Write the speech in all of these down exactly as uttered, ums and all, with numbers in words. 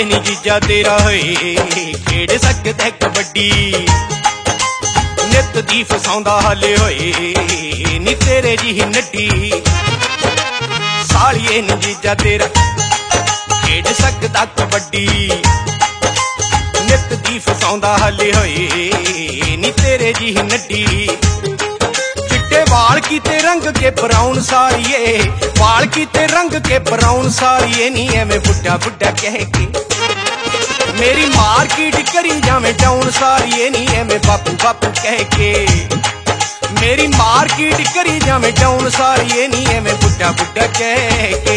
नी जीजा तेरा होए खेड़ सकदा कबड्डी नित दी फसाउंदा हाले होए नी तेरे जी नड्डी सालिए नी जीजा तेरा खेड़ सकदा कबड्डी नित दी फसाउंदा हाले होए नी तेरे जी नड्डी चिट्टे वाल कीते रंग के ब्राउन सारिए वाल कीते रंग के ब्राउन सारिए नी एवें बुड्ढा बुड्ढा कह के मेरी मार्केट करी जावे डाउन सारिए नी एवें बापू बापू कह के मेरी मार्केट करी जावे डाउन सारिए नी एवें बुड्ढा बुड्ढा कह के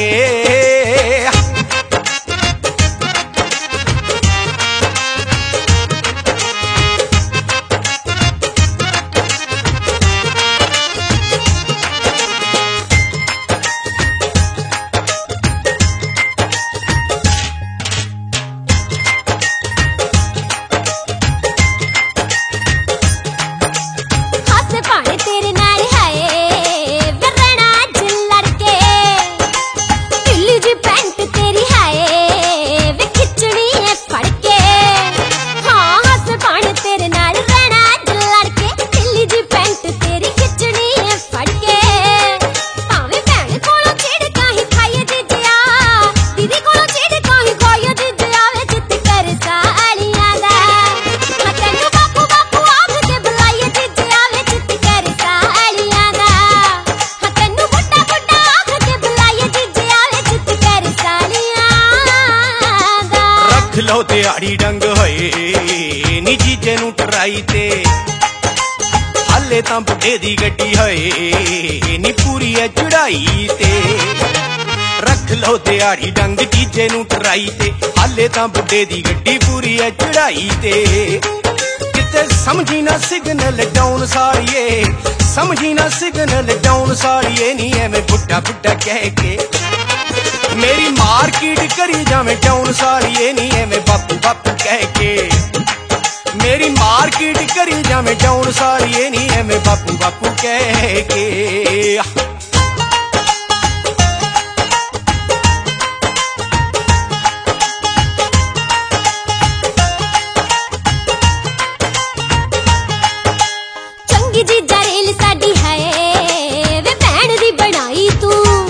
लो दिहाड़ी डंग होए नी जीजे नू टराई ते हाले तां बुड्ढे दी गड्डी होए नी पूरी है चढ़ाई ते रख लो दिहाड़ी डंग जीजे नू टराई ते हाले तां बुड्ढे दी गड्डी पूरी है चढ़ाई ते किते समझी ना सिग्नल डाउन सारिए समझी ना सिग्नल डाउन सारिए नी एवें बुड्ढा बुड्ढा कह के मेरी मार्केट करी जावे डाउन सारिए नी एवें बापू बापू कह के मेरी मार्केट करी जावे डाउन सारिए नी एवें बापू बापू कह के चंगी जीजा रेल साडी है वे भैन दी बनाई तू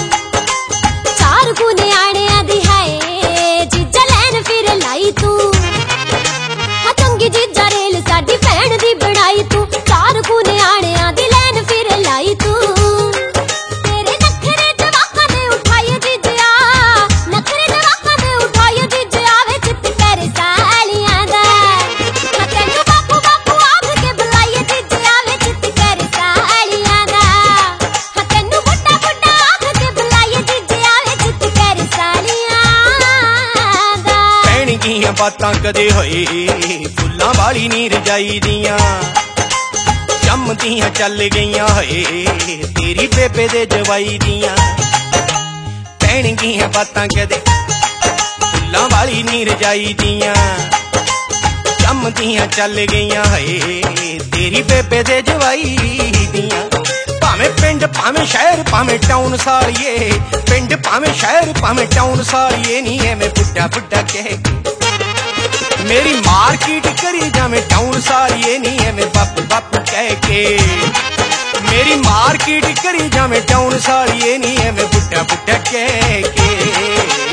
जीजा रेल साडी भैन दी बनाई तू चार गुने आणिया दी लैन फिर लाई तू तेरे नखरे जवाखां ने उठाई जीजा नखरे जवाखां ने उठाई जीजा वे चित कर सालियां दा तैनू बापू बापू आख के बुलाई जीजा वे चित कर सालियां दा तैनू बुड्ढा बुड्ढा आख के बुलाई जीजा वे चित कर सालियां दा भैन गियां बातां कदे होए फुल्लां वाली नी रजाई दियां जमदियां चल गईयां होए तेरी बेबे दे जवाई दियां भैन गियां बातां कदे फुल्लां वाली नी रजाई दियां जमदियां चल गईयां होए तेरी बेबे दे जवाई दियां भावें पिंड भावें शहर भावें टाउन सारिए पिंड भावें शहर भावें टाउन सारिए नी एवें बुड्ढा बुड्ढा कह के मेरी मार्केट करी जावे टाउन सारिए नी एवें बापू बापू कह के मेरी मार्केट करी जावे टाउन सारिए नी एवें बुड्ढा बुड्ढा कह के